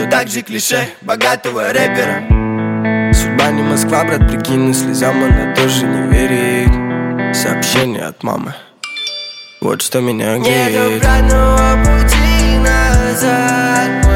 все так же клише богатого рэпера. Судьба не Москва, брат, прикинь, но слезам она тоже не верит. Сообщение от мамы, вот что меня греет. Нет обратного пути назад.